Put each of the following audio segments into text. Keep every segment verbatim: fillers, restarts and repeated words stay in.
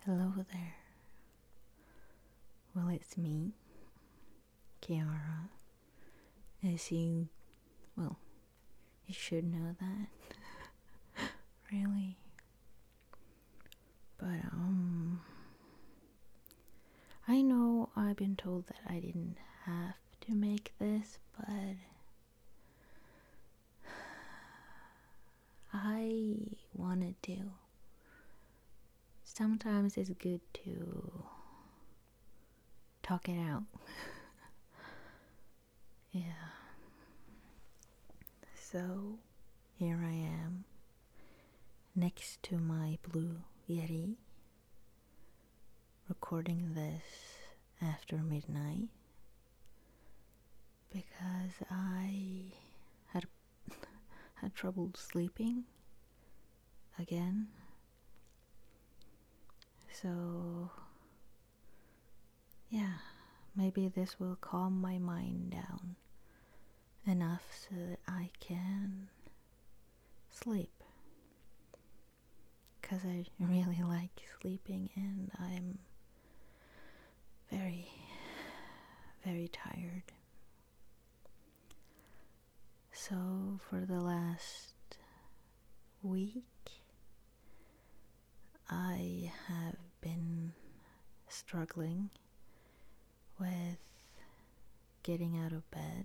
Hello there. Well, it's me, Kiara. As you, well, you should know that, really. But, um, I know I've been told that I didn't have to make this, but I wanted to. Sometimes it's good to talk it out. Yeah. So, here I am, next to my Blue Yeti, recording this after midnight, because I had had trouble sleeping again. So, yeah, maybe this will calm my mind down enough so that I can sleep. Because I really like sleeping and I'm very, very tired. So, for the last week, I have been struggling with getting out of bed,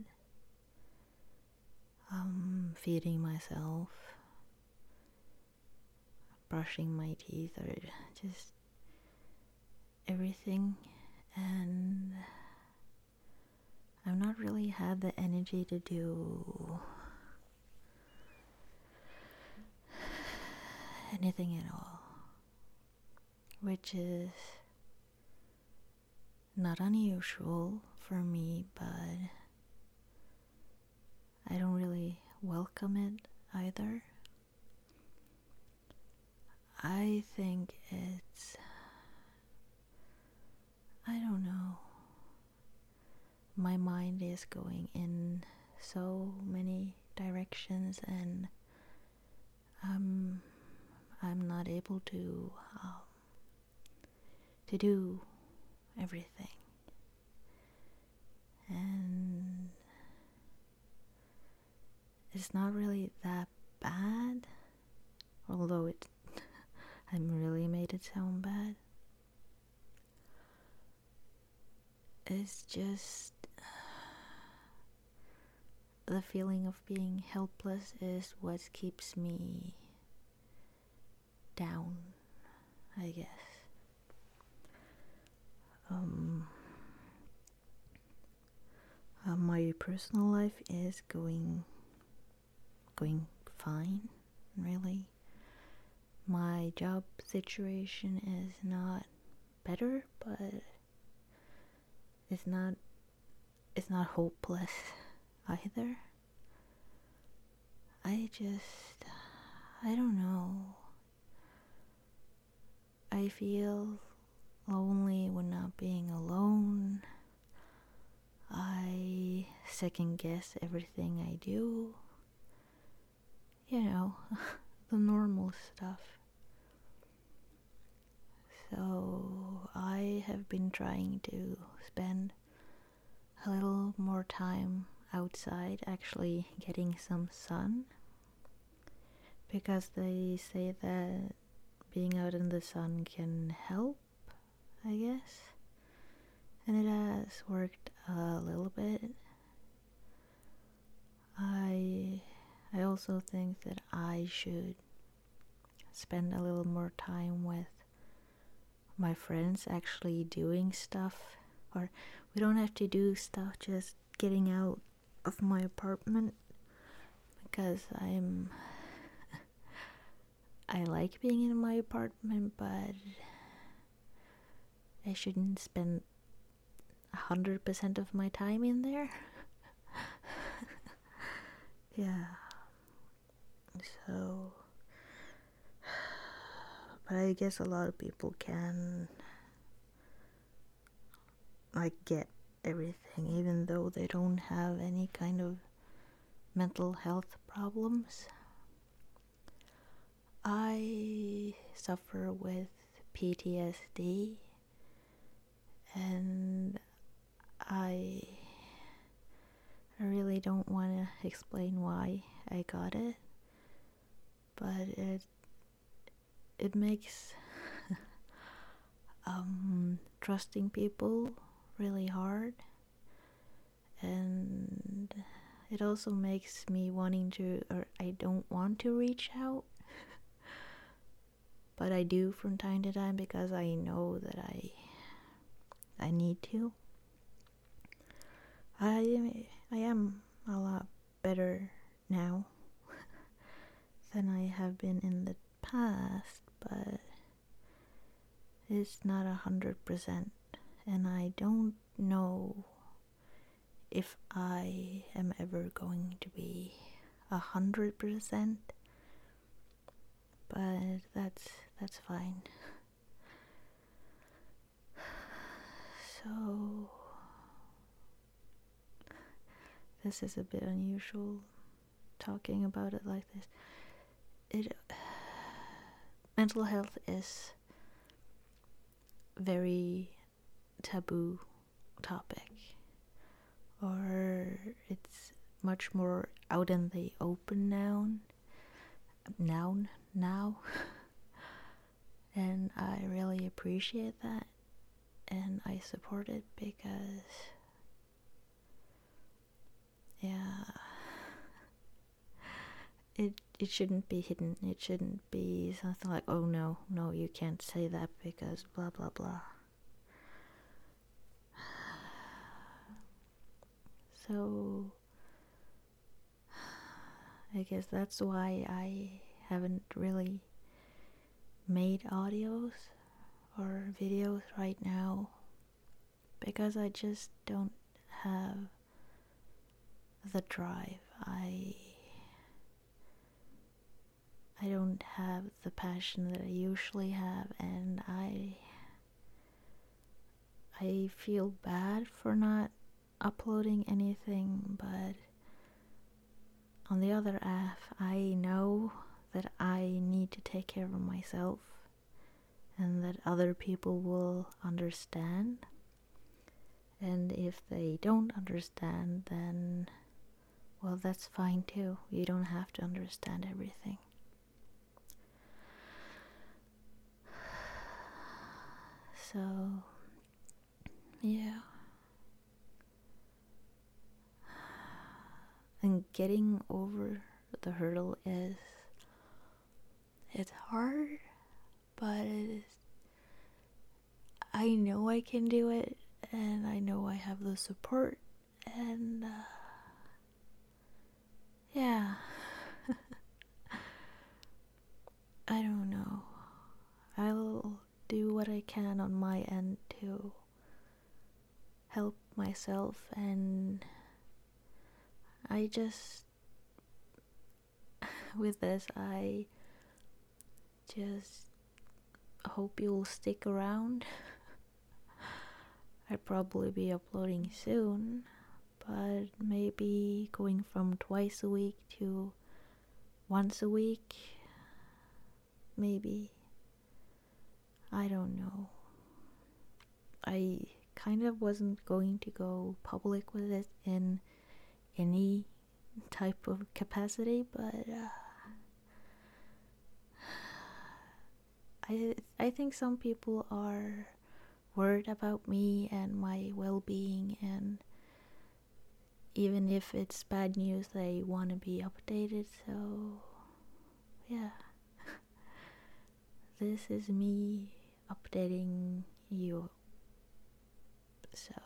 um, feeding myself, brushing my teeth, or just everything, and I've not really had the energy to do anything at all, which is not unusual for me, but I don't really welcome it either. I think it's, I don't know, my mind is going in so many directions and um, I'm not able to um, to do everything. And it's not really that bad, although it I really made it sound bad. It's just the feeling of being helpless is what keeps me down, I guess. Um, uh, my personal life is going going fine, really. My job situation is not better, but it's not it's not hopeless either. I just I don't know. I feel lonely when not being alone. I second guess everything I do. You know, the normal stuff. So I have been trying to spend a little more time outside, actually getting some sun, because they say that being out in the sun can help, I guess, and it has worked a little bit. I I also think that I should spend a little more time with my friends, actually doing stuff, or we don't have to do stuff, just getting out of my apartment, because I'm I like being in my apartment, but I shouldn't spend a hundred percent of my time in there. Yeah. So, but I guess a lot of people can like get everything, even though they don't have any kind of mental health problems. I suffer with P T S D, and I really don't want to explain why I got it, but it it makes um, trusting people really hard, and it also makes me wanting to, or I don't want to reach out, but I do from time to time because I know that I I need to. I I am a lot better now than I have been in the past, but it's not a hundred percent, and I don't know if I am ever going to be a hundred percent, but that's that's fine. So this is a bit unusual talking about it like this. It mental health is very taboo topic, or it's much more out in the open now noun now and I really appreciate that, and I support it because yeah, it it shouldn't be hidden. It shouldn't be something like, oh no, no, you can't say that because blah blah blah. So I guess that's why I haven't really made audios or videos right now, because I just don't have the drive. I I don't have the passion that I usually have, and I I feel bad for not uploading anything, but on the other half, I know that I need to take care of myself and that other people will understand. And if they don't understand, then, well, that's fine too. You don't have to understand everything. So, yeah. And getting over the hurdle is, it's hard, but it is, I know I can do it, and I know I have the support, and uh, yeah. I don't know. I'll do what I can on my end to help myself, and I just, with this, I just hope you'll stick around. I'll probably be uploading soon, but maybe going from twice a week to once a week, maybe. I don't know. I kind of wasn't going to go public with it in any type of capacity, but uh, I I think some people are worried about me and my well-being, and even if it's bad news, they want to be updated. So yeah, this is me updating you. So,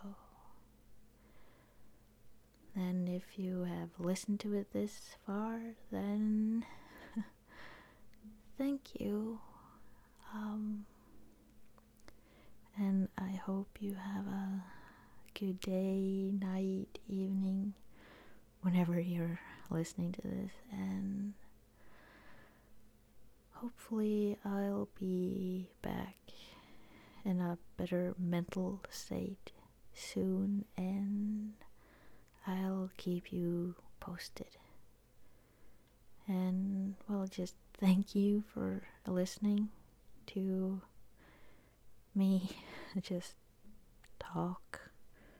and if you have listened to it this far, then thank you. Um, and I hope you have a good day, night, evening, whenever you're listening to this, and hopefully I'll be back in a better mental state soon, and I'll keep you posted. And well, just thank you for listening to me just talk.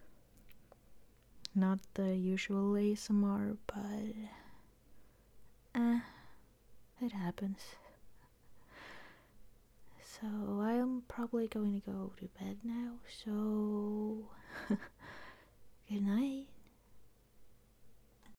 Not the usual A S M R, but eh, it happens. So I'm probably going to go to bed now, so good night.